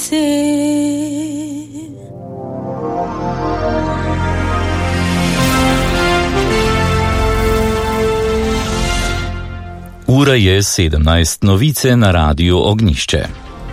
novice. Ura je 17, novice na Radiu Ognjišče.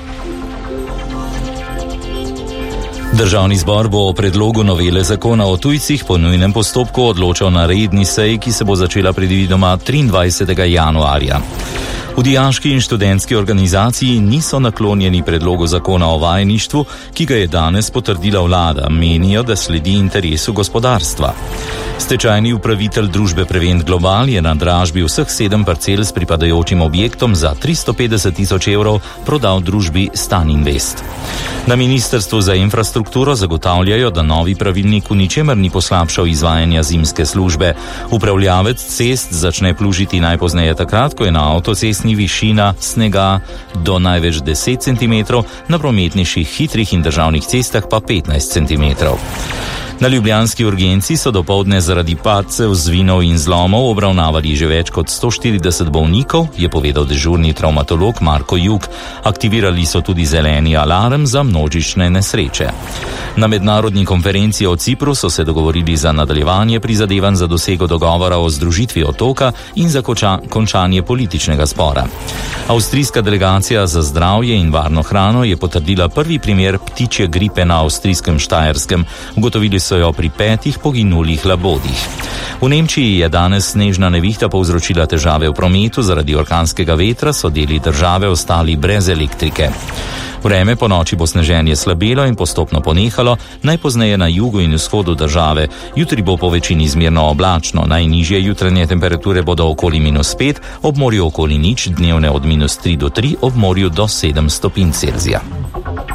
Državni zbor bo o predlogu novele zakona o tujcih po nujnem postopku odločal na redni seji, ki se bo začela predvidoma 23. januarja. V dijaški in študentski organizaciji niso naklonjeni predlogu zakona o vajeništvu, ki ga je danes potrdila vlada, menijo, da sledi interesu gospodarstva. Stečajni upravitelj družbe Prevent Global je na dražbi vseh 7 parcel s pripadajočim objektom za 350.000 evrov prodal družbi Stan Invest. Na Ministrstvu za infrastrukturo zagotavljajo, da novi pravilnik v ničemer ni poslabšal izvajanja zimske službe. Upravljavec cest začne plužiti najpozneje takrat, ko je na avtocestni višina snega do največ 10 cm, na prometnejših hitrih in državnih cestah pa 15 cm. Na ljubljanski urgenci so dopoldne zaradi padcev, zvinov in zlomov obravnavali že več kot 140 bolnikov, je povedal dežurni travmatolog Marko Jug. Aktivirali so tudi zeleni alarm za množične nesreče. Na mednarodni konferenci o Cipru so se dogovorili za nadaljevanje prizadevanj za dosego dogovora o združitvi otoka in za končanje političnega spora. Avstrijska delegacija za zdravje in varno hrano je potrdila prvi primer ptičje gripe na avstrijskem Štajerskem. Ugotovili so jo pri 5 poginulih labodih. V Nemčiji je danes snežna nevihta povzročila težave v prometu, zaradi orkanskega vetra so deli države ostali brez elektrike. Vreme po noči bo sneženje slabelo in postopno ponehalo, najpozneje na jugu in vzhodu države. Jutri bo po večini zmerno oblačno, najnižje jutranje temperature bodo okoli -5, ob morju okoli 0, dnevne od -3 do 3, ob morju do 7 stopinj Celzija.